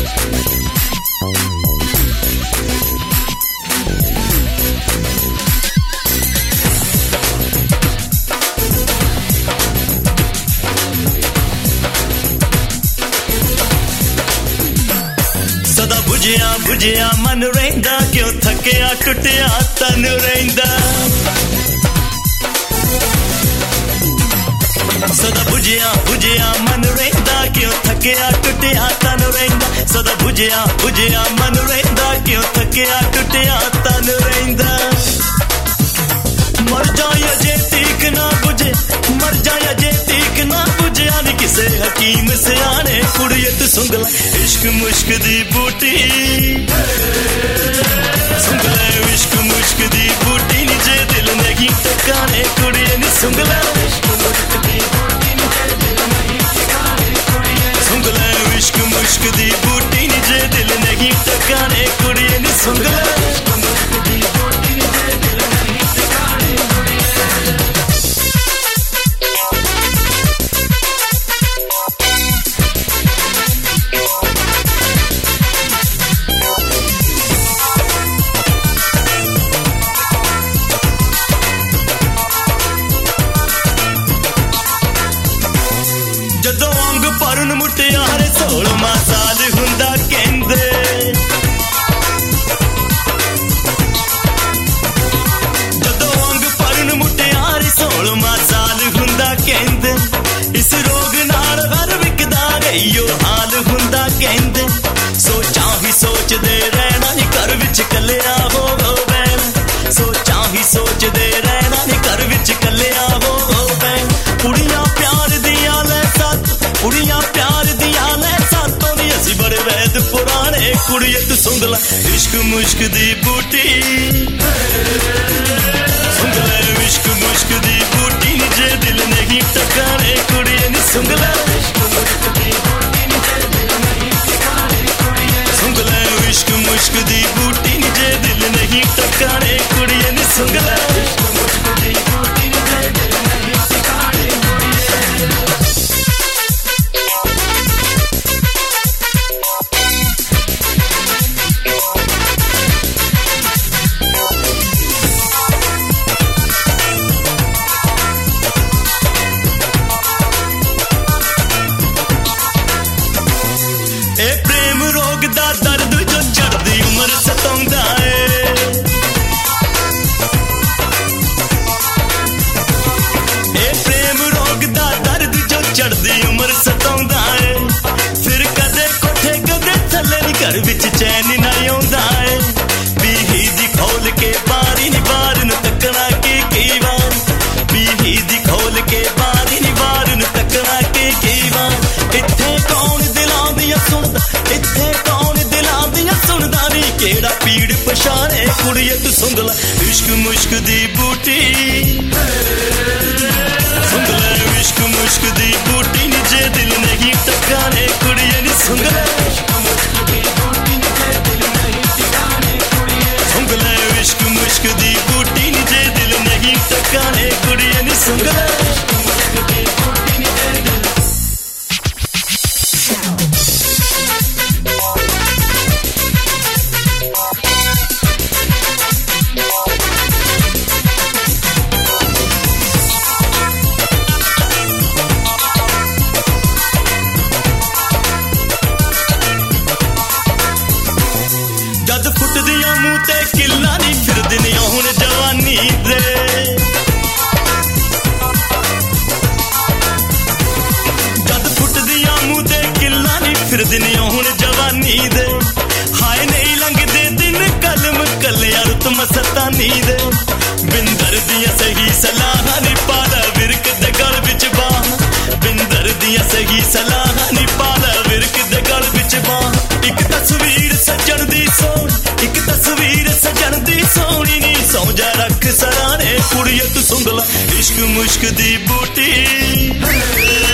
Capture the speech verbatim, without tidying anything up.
सदा बुझिया बुझिया मन रहिंदा क्यों थकिया टुटिया तन रहिंदा सदा बुझिया बुझिया मन रहिंदा क्यों थकिया टुटिया तन रहिंदा सदा बुझिया बुझिया मन रहिंदा क्यों थकिया टुटिया तन रहिंदा मर जाए जे तीक ना बुझे मर जाए जे तीक ना बुझे आनी किसे हकीम सियाने कुड़ियत सुंगला इश्क मुश्क दी बूटी सुंगला इश्क मुश्क दी बूटी नी जे दिल नहीं टकाने कुड़िए नी सुंगला इश्क मुश्क दी बूटी नी जे दिल नहीं टकाने कुड़िए सुंगला इश्क मुश्क दी बूटी नी जे दिल नहीं टकाने कुड़िए नी सुंगला इश्क मुश्क दी बूटी नी जे दिल नहीं टकाने कुड़िए ਜਦੋਂ ਅੰਗ ਭਰਨ ਮੁਟਿਆਰੇ ਸੋਲ੍ਹਵਾਂ ਸਾਲ ਹੁੰਦਾ ਕਹਿੰਦੇ ਜਦੋਂ ਅੰਗ ਭਰਨ ਮੁਟਿਆਰੇ ਸੋਲ੍ਹਵਾਂ ਸਾਲ ਹੁੰਦਾ ਕਹਿੰਦੇ ਇਸ ਰੋਗ ਨਾਲ ਹਰ ਵਿਕਦਾ ਗਈਓ ਹਾਲ ਹੁੰਦਾ ਕਹਿੰਦੇ ਸੋਚਾਂ ਹੀ ਸੋਚਦੇ ਰਹਿਣਾ ਨੀ ਘਰ ਵਿੱਚ ਕੱਲਿਆ ਹੋਵੋ ਬੈਣ ਸੋਚਾਂ ਹੀ ਸੋਚਦੇ ਰਹਿਣਾ ਨੀ ਘਰ ਵਿੱਚ ਕੱਲਿਆ ਹੋਵੋ ਬੈਣ ਕੁੜੀਆਂ ਪਿਆਰ ਦੀਆਂ ਲੈ ਕੁੜੀਆਂ ਪਿਆਰ ਦੀਆਂ ਲੈ ਸਾਤੋਂ ਨੀ ਅਸੀਂ ਬੜੇ ਵੈਦ ਪੁਰਾਣੇ ਕੁੜੀਏ ਸੁੰਘ ਲੈ ਇਸ਼ਕ ਮੁਸ਼ਕ ਦੀ ਬੂਟੀ ਸੁੰਘ ਲੈ ਇਸ਼ਕ ਮੁਸ਼ਕ ਦੀ ਬੂਟੀ ਨੀ ਜੇ ਦਿਲ ਨਹੀਂ ਟਕਾਣੇ ਕੁੜੀਏ ਨੀ ਸੁੰਘ ਲੈ ਇਸ਼ਕ ਮੁਸ਼ਕ ਦੀ ਬੂਟੀ ਨੀ ਜੇ ਦਿਲ ਨਹੀਂ ਟਕਾਣੇ ਕੁੜੀਏ ਸੁੰਘ ਲੈ ਇਸ਼ਕ ਮੁਸ਼ਕ ਦੀ ਬੂਟੀ ਨੀ ਜੇ ਦਿਲ ਨਹੀਂ ਟਕਾਣੇ ਕੁੜੀਏ ਨੀ ਸੁੰਘ ਲੈ ਇਸ਼ਕ ਮੁਸ਼ਕ ਦੀ ਬੂਟੀ ਨੀ ਜੇ ਦਿਲ ਨਹੀਂ ਟਕਾਣੇ ਕੁੜੀਏ ਇਹ ਪ੍ਰੇਮ ਰੋਗ ਦਾ ਦਰਦ ਜੋ ਚੜ੍ਹਦੀ ਉਮਰ ਸਤਾਉਂਦਾ ਏ ਇਹ ਪ੍ਰੇਮ ਰੋਗ ਦਾ ਦਰਦ ਜੋ ਚੜ੍ਹਦੀ ਉਮਰ ਸਤਾਉਂਦਾ ਏ ਫਿਰ ਕਦੇ ਕੋਠੇ ਕਦੇ ਥੱਲੇ ਨੀ ਘਰ ਵਿੱਚ ਚੈਨ ਨਾ ਆਉਂਦਾ ਏ ਬੀਹੀ ਦੀ ਖੋਲ ਕੇ ਬਾਰੀ ਨੀ ਬਾਰ ਨੂੰ ਤੱਕਣਾ ਕੀ ਕਈ ਵਾਰ ਬੀਹੀ ਦੀ ਖੋਲ ਕੇ ਬਾਰੀ ਨੀ ਬਾਰ ਨੂੰ ਤੱਕਣਾ ਕੀ ਕਈ ਵਾਰ ਇੱਥੇ ਕੌਣ ਦਿਲਾਂ ਦੀਆਂ ਸੁਣਦਾ ਇੱਥੇ ਕੌਣ ਦਿਲਾਂ ਦੀਆਂ ਸੁਣਦਾ ਨੀ ਕਿਹੜਾ ਪੀੜ ਪਛਾਣੇ ਕੁੜੀਏ ਤੂੰ ਸੁੰਘ ਲੈ ਇਸ਼ਕ ਮੁਸ਼ਕ ਦੀ ਬੂਟੀ ਸੁੰਘ ਲੈ ਇਸ਼ਕ ਮੁਸ਼ਕ ਦੀ ਬੂਟੀ ਨੀ ਜੇ ਦਿਲ ਨਹੀਂ ਟਕਾਣੇ ਕੁੜੀਏ ਨੀ ਸੁੰਘ ਲੈ ਇਸ਼ਕ ਮੁਸ਼ਕ ਦੀ ਬੂਟੀ ਨੀ ਜੇ ਦਿਲ ਨਹੀਂ ਟਕਾਣੇ ਕੁੜੀਏ ਸੁੰਘ ਲੈ ਇਸ਼ਕ ਮੁਸ਼ਕ ਦੀ ਬੂਟੀ ਨੀ ਜੇ ਦਿਲ ਨਹੀਂ ਟਕਾਣੇ ਕੁੜੀਏ ਨੀ ਸੁੰਘ ਲੈ ਇਸ਼ਕ ਮੁਸ਼ਕ ਦੀ ਬੂਟੀ ਨੀ ਜੇ ਦਿਲ ਜਦ ਫੁੱਟਦੀਆਂ ਮੂੰਹ ਤੇ ਕਿੱਲਾ ਨੀ ਫਿਰਦੀਆਂ ਹੁਣ ਜਵਾਨੀ ਦੇ ਜਦ ਫੁੱਟਦੀਆਂ ਮੂੰਹ ਤੇ ਕਿੱਲਾ ਨੀ ਫਿਰਦੀਆਂ ਹੁਣ ਜਵਾਨੀ ਦੇ ਹਾਏ ਨਹੀਂ ਲੰਘਦੇ ਦਿਨ ਕਲਮ ਕੱਲਿਆ ਰੁੱਤ ਮਸਤਾਨੀ ਦੇ ਬਿੰਦਰ ਦੀਆਂ ਸਹੀ ਸਲਾਹਾਂ ਨੀ ਪਾਲਾ ਵਿਰਕ ਦੇ ਗਲ ਵਿੱਚ ਬਾਹ ਬਿੰਦਰ ਦੀਆਂ ਸਹੀ ਸਲਾਹਾਂ ਨੀ ਪਾਲਾ ਵਿਰਕ ਦੇ ਗਲ ਵਿੱਚ ਬਾਹ ਇੱਕ ਤਸਵੀਰ ਸੱਜਣ ਦੀ ਸੋਹਣੀ ਇੱਕ ਤਸਵੀਰ ਸੱਜਣ ਦੀ ਸੋਹਣੀ ਨੀ ਸੌਂ ਜਾ ਰੱਖ ਸਰਾਣੇ ਕੁੜੀਏ ਤੂੰ ਸੁੰਘ ਲੈ ਇਸ਼ਕ ਮੁਸ਼ਕ ਦੀ ਬੂਟੀ